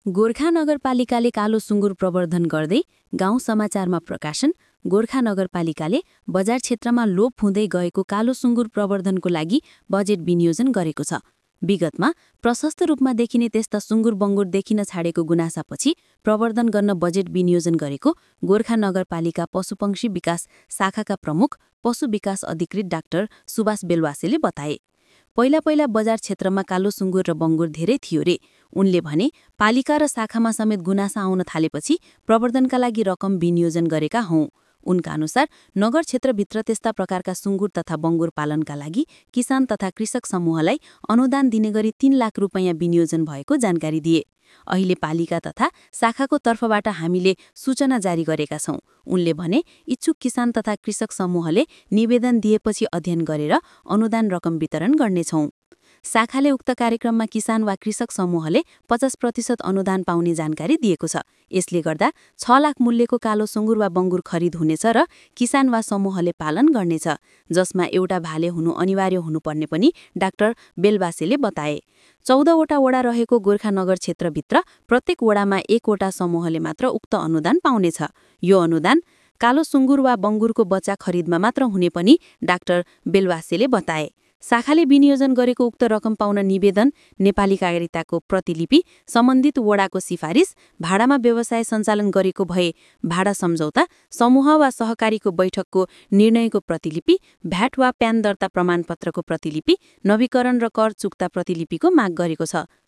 गोर्खा नगरपालिकाले कालो सुँगुर प्रवर्धन गर्दै गाउँ समाचारमा प्रकाशन। गोर्खा नगरपालिकाले बजार क्षेत्रमा लोप हुँदै गएको कालो सुँगुर प्रवर्धनको लागि बजेट विनियोजन गरेको छ। विगतमा प्रशस्त रूपमा देखिने त्यस्ता सुँगुर बङ्गुर देखिन छाडेको गुनासापछि प्रवर्धन गर्न बजेट विनियोजन गरेको गोर्खा नगरपालिका पशुपक्षी विकास शाखाका प्रमुख पशु विकास अधिकृत डाक्टर सुभाष बेलवासेले बताए। पहिला पहिला बजार क्षेत्रमा कालो सुँगुर र बङ्गुर धेरै थियो रे। उनले भने पालिका र शाखामा समेत गुनासा आउन थालेपछि प्रवर्धनका लागि रकम विनियोजन गरेका हौं। उनका अनुसार नगर क्षेत्रभित्र त्यस्ता प्रकारका सुँगुर तथा बङ्गुर पालनका लागि किसान तथा कृषक समूहलाई अनुदान दिने गरी 3 लाख रुपैयाँ विनियोजन भएको जानकारी दिए। अहिले पालिका तथा शाखाको तर्फबाट हामीले सूचना जारी गरेका छौं। उनले भने इच्छुक किसान तथा कृषक समूहले निवेदन दिएपछि अध्ययन गरेर अनुदान रकम वितरण गर्नेछौं। शाखाले उक्त कार्यक्रममा किसान वा कृषक समूहले 50% अनुदान पाउने जानकारी दिएको छ। यसले गर्दा 6 लाख मूल्यको कालो सुँगुर वा बङ्गुर खरिद हुनेछ र किसान वा समूहले पालन गर्नेछ, जसमा एउटा भाले हुनु अनिवार्य हुनुपर्ने पनि डाक्टर बेलवासेले बताए। 14 वटा वडा रहेको गोर्खा नगर क्षेत्रभित्र प्रत्येक वडामा 1 वटा समूहले मात्र उक्त अनुदान पाउनेछ। यो अनुदान कालो सुँगुर वा बङ्गुरको बच्चा खरिदमा मात्र हुने पनि डाक्टर बेलवासेले बताए। शाखाले विनियोजन गरेको उक्त रकम पाउन निवेदन, नेपाली कायरिताको प्रतिलिपि, सम्बन्धित वडाको सिफारिस, भाडामा व्यवसाय सञ्चालन गरेको भए भाडा सम्झौता, समूह वा सहकारीको बैठकको निर्णयको प्रतिलिपि, भ्याट वा प्यान दर्ता प्रमाणपत्रको प्रतिलिपि, नवीकरण र कर चुक्ता प्रतिलिपिको माग गरेको छ।